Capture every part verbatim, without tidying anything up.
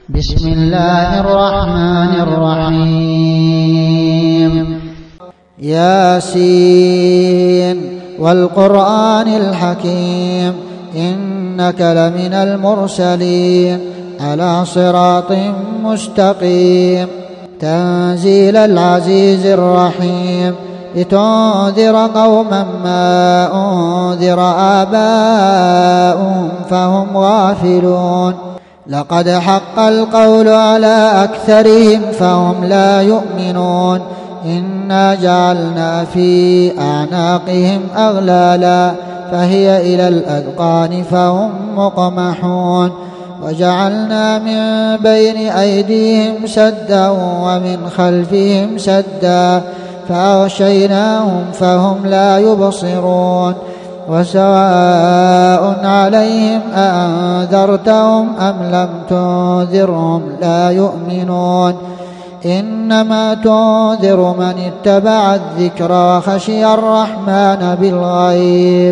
بسم الله الرحمن الرحيم. ياسين والقرآن الحكيم إنك لمن المرسلين على صراط مستقيم تنزيل العزيز الرحيم لتنذر قوما ما أنذر آباؤهم فهم غافلون. لقد حق القول على أكثرهم فهم لا يؤمنون. إنا جعلنا في أعناقهم أغلالا فهي إلى الأذقان فهم مقمحون. وجعلنا من بين أيديهم سدا ومن خلفهم سدا فأغشيناهم فهم لا يبصرون. وسواء عليهم أأنذرتهم أم لم تنذرهم لا يؤمنون. إنما تنذر من اتبع الذكر وخشي الرحمن بالغيب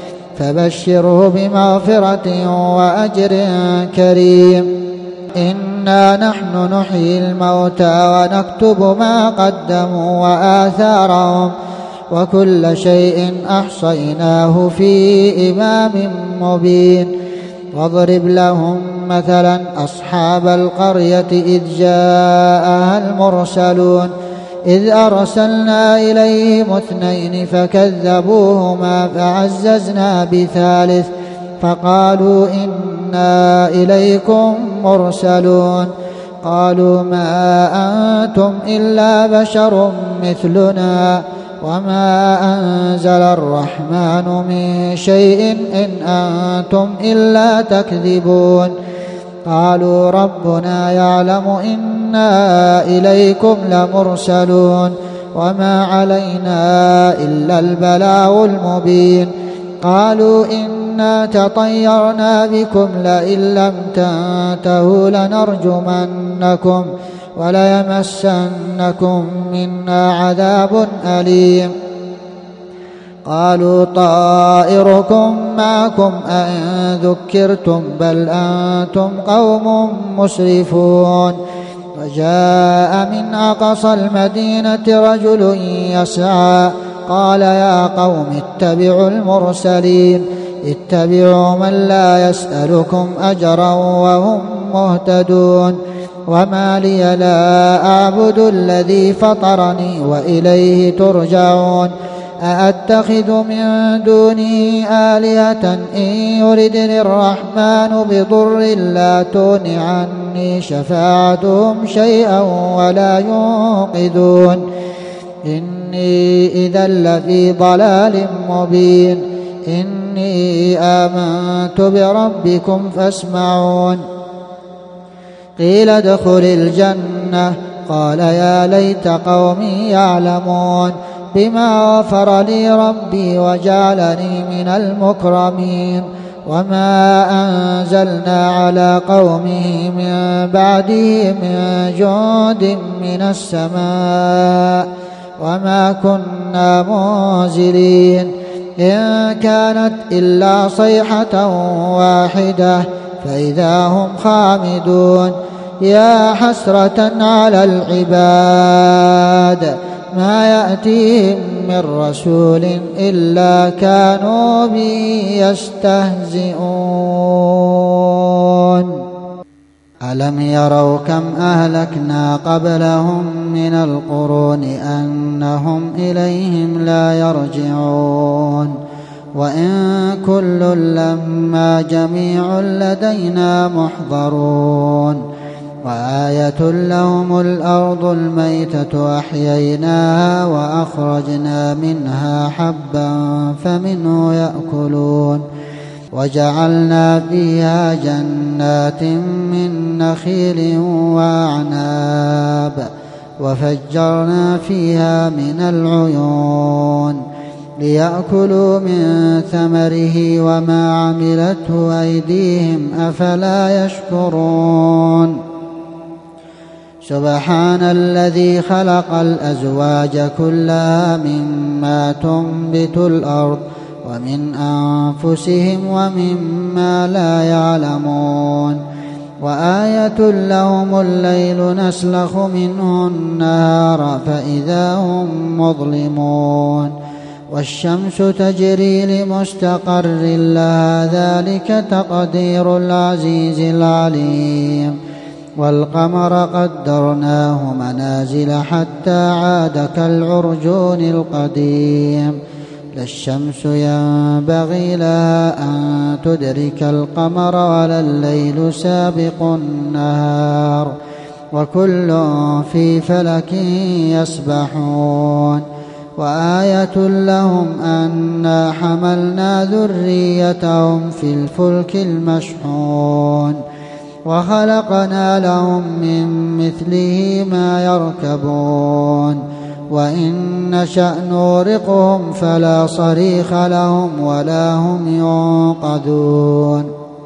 فبشره بمغفرة وأجر كريم. إنا نحن نحيي الموتى ونكتب ما قدموا وآثارهم وكل شيء أحصيناه في إمام مبين. واضرب لهم مثلا أصحاب القرية إذ جاءها المرسلون إذ أرسلنا إليهم اثنين فكذبوهما فعززنا بثالث فقالوا إنا إليكم مرسلون. قالوا ما أنتم إلا بشر مثلنا وما أنزل الرحمن من شيء إن أنتم إلا تكذبون. قالوا ربنا يعلم إنا إليكم لمرسلون وما علينا إلا البلاغ المبين. قالوا إنا تطيرنا بكم لئن لم تنتهوا لنرجمنكم وليمسنكم منا عذاب أليم. قالوا طائركم معكم أئن ذكرتم بل أنتم قوم مسرفون. وجاء من أقصى المدينة رجل يسعى قال يا قوم اتبعوا المرسلين اتبعوا من لا يسألكم أجرا وهم مهتدون. وما لي لا أعبد الذي فطرني وإليه ترجعون. أأتخذ من دونه آلهة إن يردني الرحمن بضر لا تغن عني شفاعتهم شيئا ولا ينقذون. إني إذا لفي ضلال مبين. إني آمنت بربكم فاسمعون. قيل ادخل الجنة قال يا ليت قومي يعلمون بما غفر لي ربي وجعلني من المكرمين. وما أنزلنا على قومه من بعده من جند من السماء وما كنا منزلين. إن كانت إلا صيحة واحدة فإذا هم خامدون. يا حسرة على العباد ما يأتيهم من رسول إلا كانوا به يستهزئون. ألم يروا كم أهلكنا قبلهم من القرون أنهم إليهم لا يرجعون. وإن كل لما جميع لدينا محضرون. وآية لهم الأرض الميتة أحييناها وأخرجنا منها حبا فمنه يأكلون. وجعلنا فيها جنات من نخيل وأعناب وفجرنا فيها من العيون ليأكلوا من ثمره وما عملته أيديهم أفلا يشكرون. سبحان الذي خلق الأزواج كلها مما تنبت الأرض ومن أنفسهم ومما لا يعلمون وآية لهم الليل نسلخ منه النهار فإذا هم مظلمون والشمس تجري لمستقر لها ذلك تقدير العزيز العليم والقمر قدرناه منازل حتى عاد كالعرجون القديم لا الشمس ينبغي لها أن تدرك القمر ولا الليل سابق النهار وكل في فلك يسبحون وآية لهم أنا حملنا ذريتهم في الفلك المشحون وخلقنا لهم من مثله ما يركبون وإن نشأ نورقهم فلا صريخ لهم ولا هم ينقذون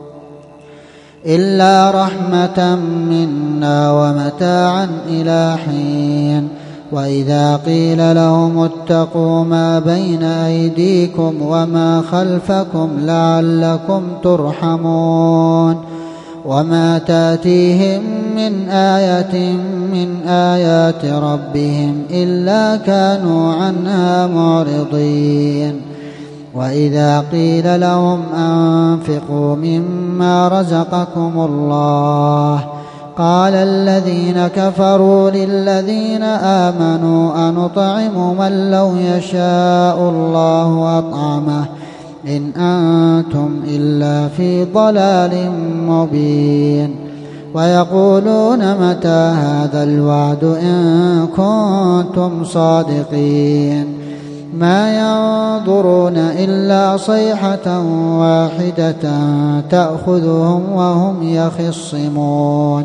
إلا رحمة منا ومتاعا إلى حين وإذا قيل لهم اتقوا ما بين أيديكم وما خلفكم لعلكم ترحمون وما تأتيهم من آية من آيات ربهم إلا كانوا عنها معرضين وإذا قيل لهم أنفقوا مما رزقكم الله قال الذين كفروا للذين آمنوا أنطعم من لو يشاء الله أطعمه إن أنتم إلا في ضلال مبين ويقولون متى هذا الوعد إن كنتم صادقين ما ينظرون إلا صيحة واحدة تأخذهم وهم يخصمون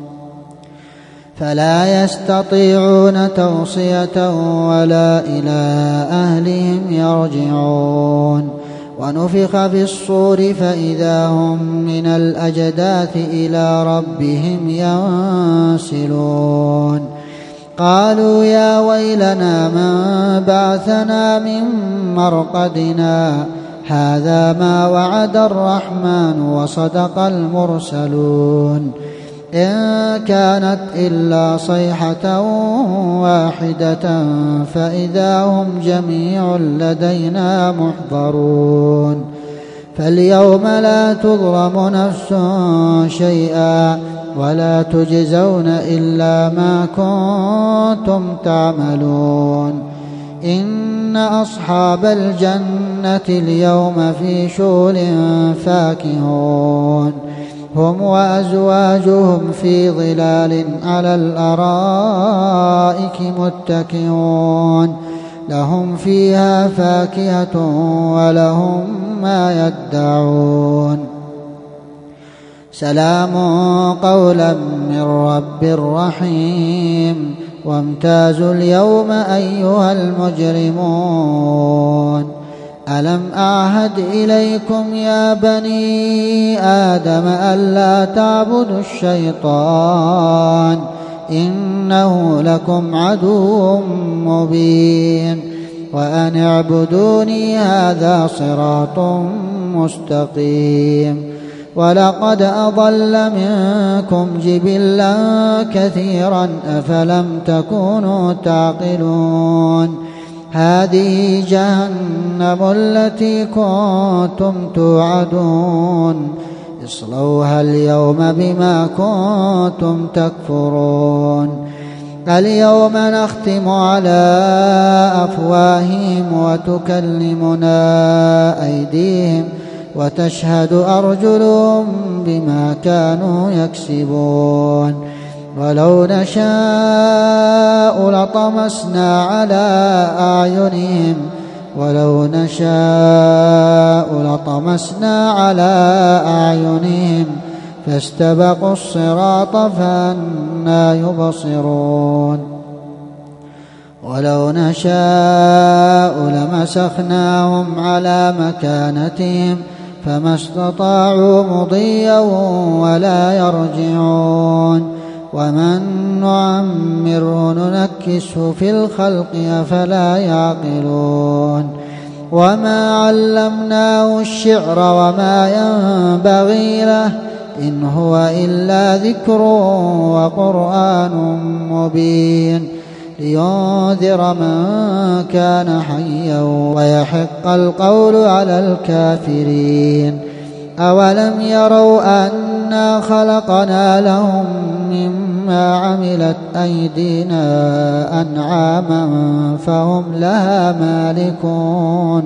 فلا يستطيعون توصية ولا إلى أهلهم يرجعون ونفخ في الصور فإذا هم من الأجداث إلى ربهم ينسلون قالوا يا ويلنا من بعثنا من مرقدنا هذا ما وعد الرحمن وصدق المرسلون إن كانت إلا صيحة واحدة فإذا هم جميع لدينا محضرون فاليوم لا تظلم نفس شيئا ولا تجزون إلا ما كنتم تعملون إن أصحاب الجنة اليوم في شغل فاكهون هم وأزواجهم في ظلال على الأرائك متكئون لهم فيها فاكهة ولهم ما يدعون سلام قولا من رب رحيم وامتازوا اليوم أيها المجرمون ألم أعهد إليكم يا بني آدم ألا تعبدوا الشيطان إنه لكم عدو مبين وأن اعبدوني هذا صراط مستقيم ولقد أضل منكم جبلا كثيرا أفلم تكونوا تعقلون هذه جهنم التي كنتم توعدون اصلوها اليوم بما كنتم تكفرون اليوم نختم على أفواههم وتكلمنا أيديهم وتشهد أرجلهم بما كانوا يكسبون ولو نشاء لطمسنا على أعينهم ولو نشاء لطمسنا على أعينهم فاستبقوا الصراط فأنى يبصرون ولو نشاء لمسخناهم على مكانتهم فما استطاعوا مضيا ولا يرجعون ومن نعمره ننكسه في الخلق أفلا يعقلون وما علمناه الشعر وما ينبغي له إن هو إلا ذكر وقرآن مبين لينذر من كان حيا ويحق القول على الكافرين. أولم يروا أنا خلقنا لهم مما عملت أيدينا أنعاما فهم لها مالكون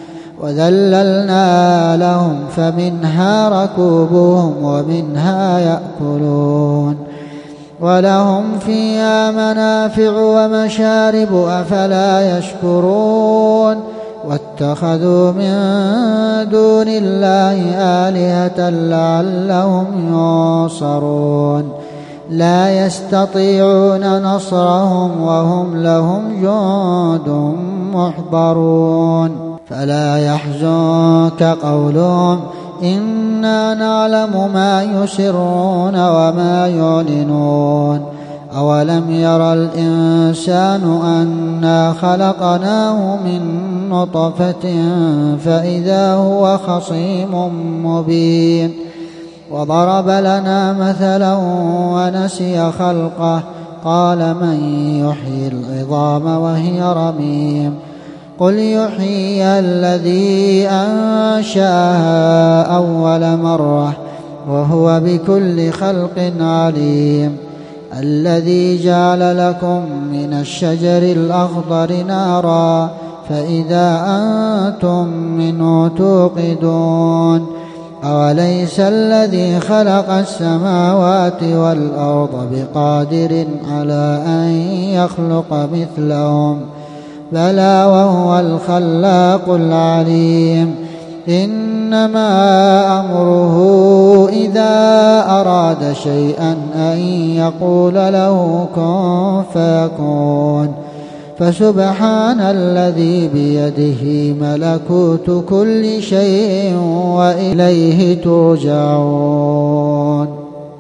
وذللنا لهم فمنها ركوبهم ومنها يأكلون ولهم فيها منافع ومشارب أفلا يشكرون واتخذوا من دون الله آلهة لعلهم ينصرون لا يستطيعون نصرهم وهم لهم جند محضرون فلا يحزنك قولهم إنا نعلم ما يسرون وما يعلنون أولم يرى الإنسان أنا خلقناه من نطفة فإذا هو خصيم مبين وضرب لنا مثلا ونسي خلقه قال من يحيي العظام وهي رميم قل يحيي الذي أنشأها أول مرة وهو بكل خلق عليم الذي جعل لكم من الشجر الأخضر نارا فإذا أنتم منه توقدون أوليس الذي خلق السماوات والأرض بقادر على أن يخلق مثلهم بلى وهو الخلاق العليم إنما أمره إذا أراد شيئا أن يقول له كن فيكون فسبحان الذي بيده ملكوت كل شيء وإليه ترجعون.